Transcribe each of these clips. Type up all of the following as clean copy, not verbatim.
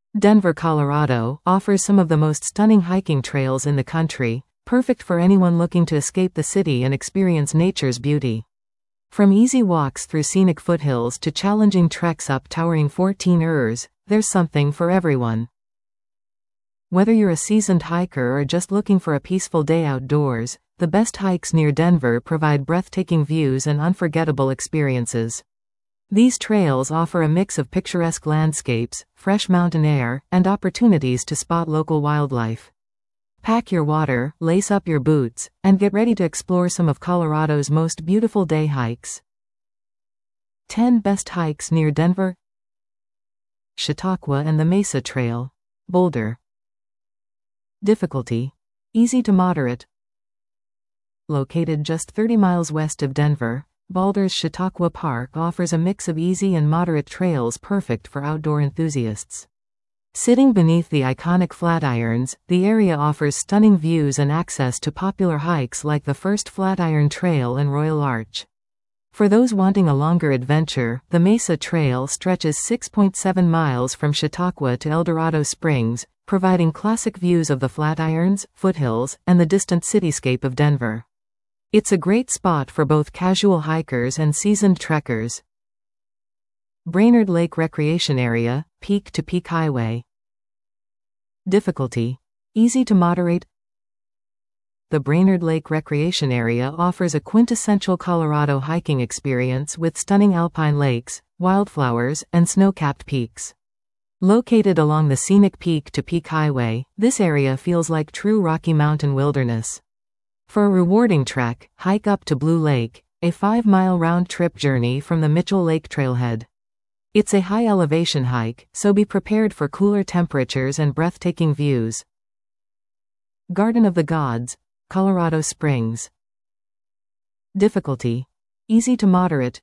Denver, Colorado, offers some of the most stunning hiking trails in the country, perfect for anyone looking to escape the city and experience nature's beauty. From easy walks through scenic foothills to challenging treks up towering 14 Rs, there's something for everyone. Whether you're a seasoned hiker or just looking for a peaceful day outdoors, the best hikes near Denver provide breathtaking views and unforgettable experiences. These trails offer a mix of picturesque landscapes, fresh mountain air, and opportunities to spot local wildlife. Pack your water, lace up your boots, and get ready to explore some of Colorado's most beautiful day hikes. 10 Best Hikes Near Denver. Chautauqua and the Mesa Trail, Boulder. Difficulty: easy to moderate. Located just 30 miles west of Denver, Boulder's Chautauqua Park offers a mix of easy and moderate trails perfect for outdoor enthusiasts. Sitting beneath the iconic Flatirons, the area offers stunning views and access to popular hikes like the First Flatiron Trail and Royal Arch. For those wanting a longer adventure, the Mesa Trail stretches 6.7 miles from Chautauqua to El Dorado Springs, providing classic views of the Flatirons, foothills, and the distant cityscape of Denver. It's a great spot for both casual hikers and seasoned trekkers. Brainerd Lake Recreation Area, Peak to Peak Highway. Difficulty: easy to moderate. The Brainerd Lake Recreation Area offers a quintessential Colorado hiking experience with stunning alpine lakes, wildflowers, and snow-capped peaks. Located along the scenic Peak to Peak Highway, this area feels like true Rocky Mountain wilderness. For a rewarding trek, hike up to Blue Lake, a 5-mile round-trip journey from the Mitchell Lake Trailhead. It's a high-elevation hike, so be prepared for cooler temperatures and breathtaking views. Garden of the Gods, Colorado Springs. Difficulty: easy to moderate.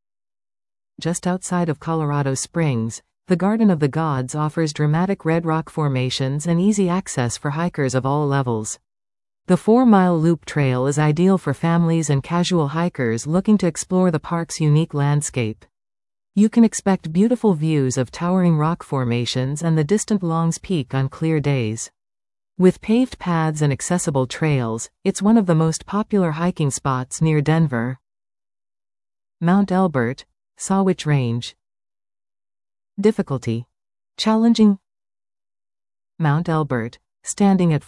Just outside of Colorado Springs, the Garden of the Gods offers dramatic red rock formations and easy access for hikers of all levels. The 4-mile loop trail is ideal for families and casual hikers looking to explore the park's unique landscape. You can expect beautiful views of towering rock formations and the distant Longs Peak on clear days. With paved paths and accessible trails, it's one of the most popular hiking spots near Denver. Mount Elbert, Sawatch Range. Difficulty: challenging. Mount Elbert, standing at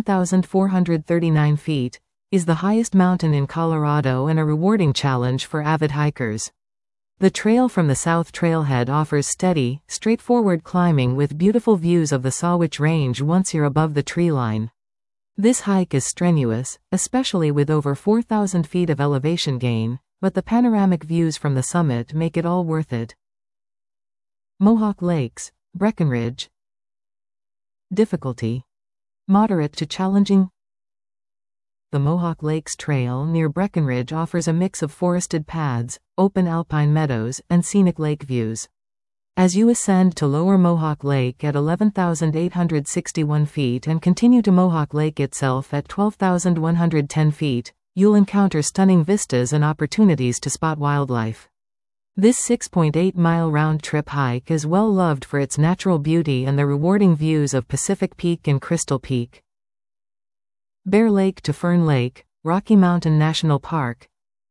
14,439 feet, is the highest mountain in Colorado and a rewarding challenge for avid hikers. The trail from the South Trailhead offers steady, straightforward climbing with beautiful views of the Sawatch Range once you're above the tree line. This hike is strenuous, especially with over 4,000 feet of elevation gain, but the panoramic views from the summit make it all worth it. Mohawk Lakes, Breckenridge. Difficulty: moderate to challenging. The Mohawk Lakes Trail near Breckenridge offers a mix of forested paths, open alpine meadows, and scenic lake views. As you ascend to Lower Mohawk Lake at 11,861 feet and continue to Mohawk Lake itself at 12,110 feet, you'll encounter stunning vistas and opportunities to spot wildlife. This 6.8-mile round-trip hike is well loved for its natural beauty and the rewarding views of Pacific Peak and Crystal Peak. Bear Lake to Fern Lake, Rocky Mountain National Park.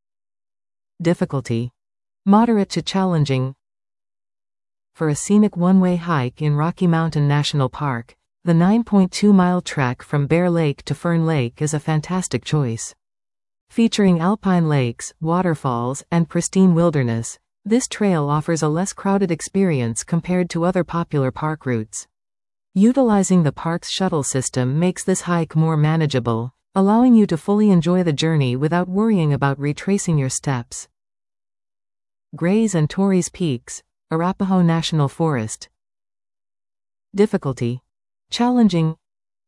Difficulty: moderate to challenging. For a scenic one-way hike in Rocky Mountain National Park, the 9.2-mile trek from Bear Lake to Fern Lake is a fantastic choice. Featuring alpine lakes, waterfalls, and pristine wilderness, this trail offers a less crowded experience compared to other popular park routes. Utilizing the park's shuttle system makes this hike more manageable, allowing you to fully enjoy the journey without worrying about retracing your steps. Grays and Torreys Peaks, Arapahoe National Forest. Difficulty: challenging.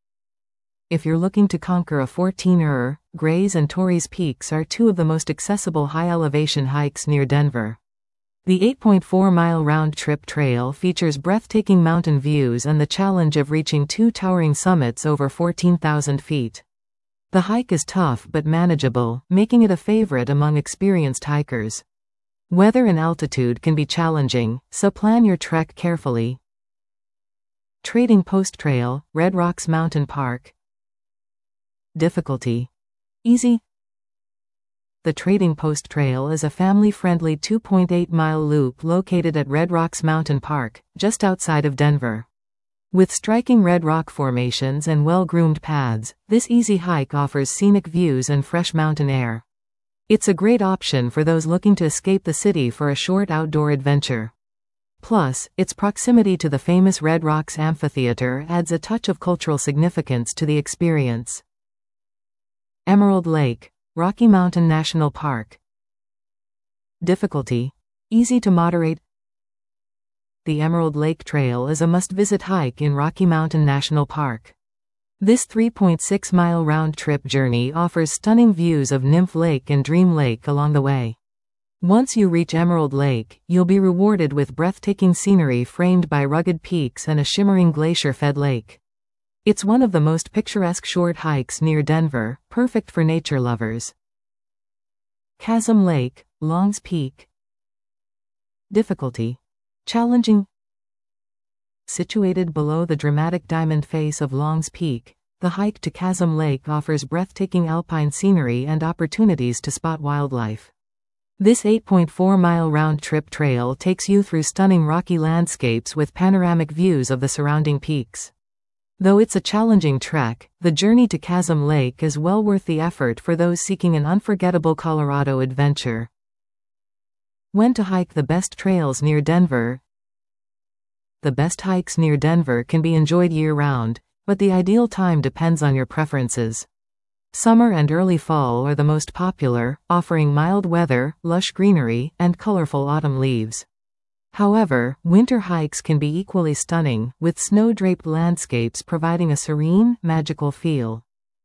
If you're looking to conquer a 14-er, Grays and Torreys Peaks are two of the most accessible high-elevation hikes near Denver. The 8.4-mile round-trip trail features breathtaking mountain views and the challenge of reaching 2 towering summits over 14,000 feet. The hike is tough but manageable, making it a favorite among experienced hikers. Weather and altitude can be challenging, so plan your trek carefully. Trading Post Trail, Red Rocks Mountain Park. Difficulty: easy. The Trading Post Trail is a family-friendly 2.8-mile loop located at Red Rocks Mountain Park, just outside of Denver. With striking red rock formations and well-groomed paths, this easy hike offers scenic views and fresh mountain air. It's a great option for those looking to escape the city for a short outdoor adventure. Plus, its proximity to the famous Red Rocks Amphitheater adds a touch of cultural significance to the experience. Emerald Lake, Rocky Mountain National Park. Difficulty: easy to moderate. The Emerald Lake Trail is a must-visit hike in Rocky Mountain National Park. This 3.6-mile round-trip journey offers stunning views of Nymph Lake and Dream Lake along the way. Once you reach Emerald Lake, you'll be rewarded with breathtaking scenery framed by rugged peaks and a shimmering glacier-fed lake. It's one of the most picturesque short hikes near Denver, perfect for nature lovers. Chasm Lake, Longs Peak. Difficulty: challenging. Situated below the dramatic diamond face of Longs Peak, the hike to Chasm Lake offers breathtaking alpine scenery and opportunities to spot wildlife. This 8.4-mile round-trip trail takes you through stunning rocky landscapes with panoramic views of the surrounding peaks. Though it's a challenging trek, the journey to Chasm Lake is well worth the effort for those seeking an unforgettable Colorado adventure. When to hike the best trails near Denver. The best hikes near Denver can be enjoyed year-round, but the ideal time depends on your preferences. Summer and early fall are the most popular, offering mild weather, lush greenery, and colorful autumn leaves. However, winter hikes can be equally stunning, with snow-draped landscapes providing a serene, magical feel.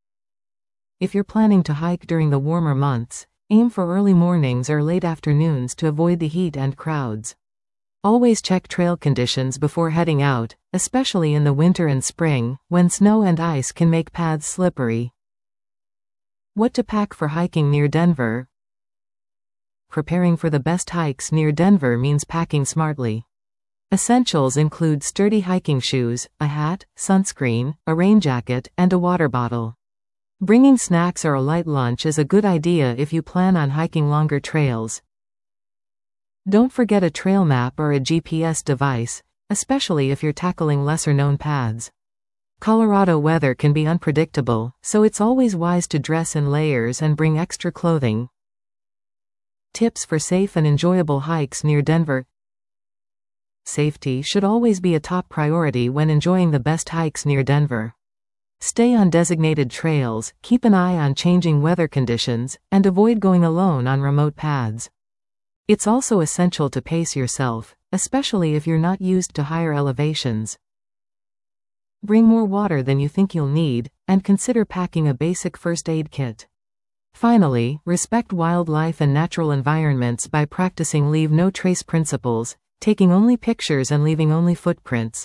If you're planning to hike during the warmer months, aim for early mornings or late afternoons to avoid the heat and crowds. Always check trail conditions before heading out, especially in the winter and spring, when snow and ice can make paths slippery. What to pack for hiking near Denver? Preparing for the best hikes near Denver means packing smartly. Essentials include sturdy hiking shoes, a hat, sunscreen, a rain jacket, and a water bottle. Bringing snacks or a light lunch is a good idea if you plan on hiking longer trails. Don't forget a trail map or a GPS device, especially if you're tackling lesser-known paths. Colorado weather can be unpredictable, so it's always wise to dress in layers and bring extra clothing. Tips for safe and enjoyable hikes near Denver. Safety should always be a top priority when enjoying the best hikes near Denver. Stay on designated trails, keep an eye on changing weather conditions, and avoid going alone on remote paths. It's also essential to pace yourself, especially if you're not used to higher elevations. Bring more water than you think you'll need, and consider packing a basic first aid kit. Finally, respect wildlife and natural environments by practicing leave no trace principles, taking only pictures and leaving only footprints.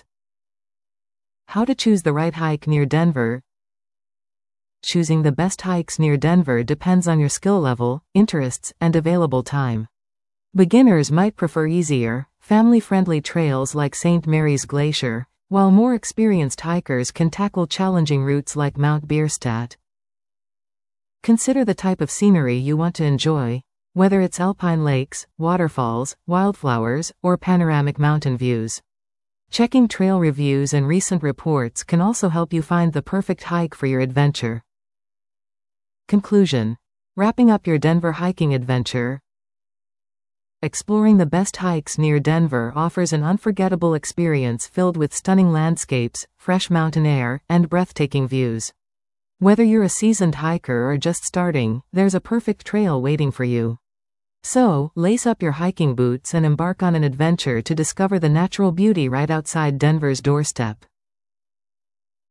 How to choose the right hike near Denver. Choosing the best hikes near Denver depends on your skill level, interests, and available time. Beginners might prefer easier, family-friendly trails like St. Mary's Glacier, while more experienced hikers can tackle challenging routes like Mount Bierstadt. Consider the type of scenery you want to enjoy, whether it's alpine lakes, waterfalls, wildflowers, or panoramic mountain views. Checking trail reviews and recent reports can also help you find the perfect hike for your adventure. Conclusion: wrapping up your Denver hiking adventure. Exploring the best hikes near Denver offers an unforgettable experience filled with stunning landscapes, fresh mountain air, and breathtaking views. Whether you're a seasoned hiker or just starting, there's a perfect trail waiting for you. So, lace up your hiking boots and embark on an adventure to discover the natural beauty right outside Denver's doorstep.